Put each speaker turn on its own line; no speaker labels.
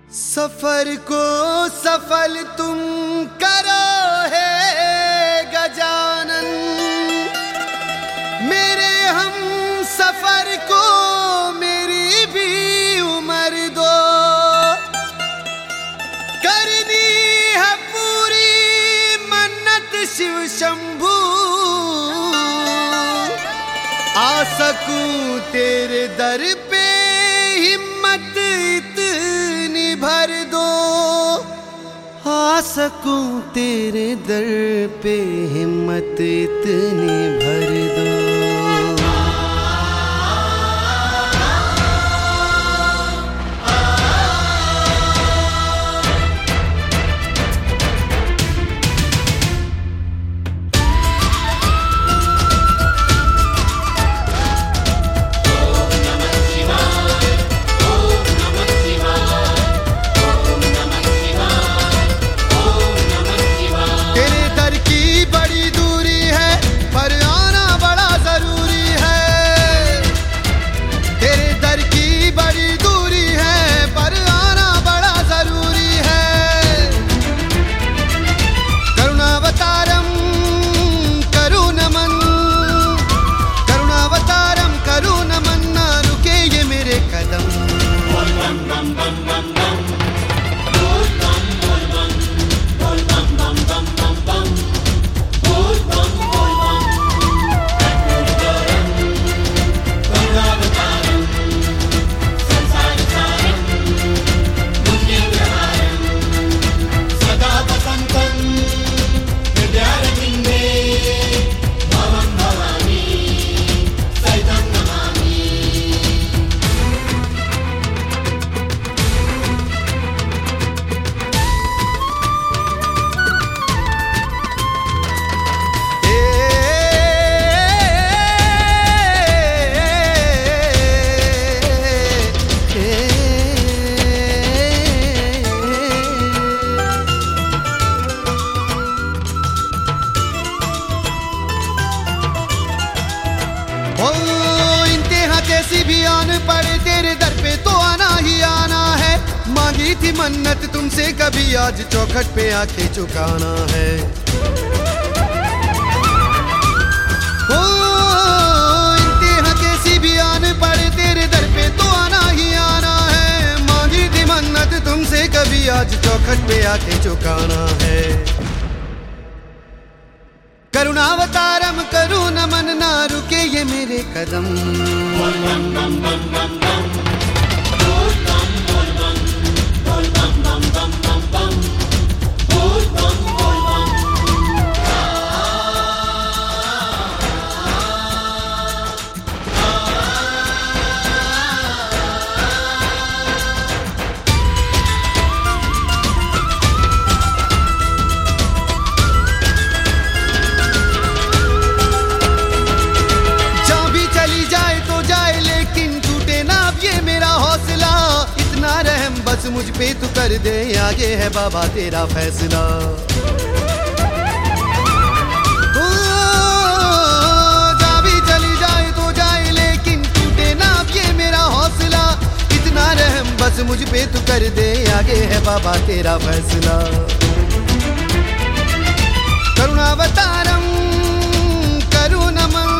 सफर को सफल तुम करो है गजानन, मेरे हम सफर को मेरी भी उम्र दो। करनी है पूरी मन्नत शिव शंभू, आ सकूं तेरे दर पे हिम्मत इतनी भर दो। आ सकूं तेरे दर पे हिम्मत इतनी भर दो। कैसी भी आन पड़े तेरे दर पे तो आना ही आना है। मांगी थी मन्नत तुमसे कभी, आज चौखट पे आके चुकाना है। ओ इंतहा कैसी भी आन पड़े तेरे दर पे तो आना ही आना है। मांगी थी मन्नत तुमसे कभी, आज चौखट पे आके चुकाना है। करुणावतारम करूं नमन, ना रुके ये मेरे कदम। बस मुझ पे तू कर दे, आगे है बाबा तेरा फैसला। जा भी चली जाए तो जाए, लेकिन टूटे ना ये मेरा हौसला। इतना रहम बस मुझ पे तू कर दे, आगे है बाबा तेरा फैसला। करुणावतारम करूं नमन,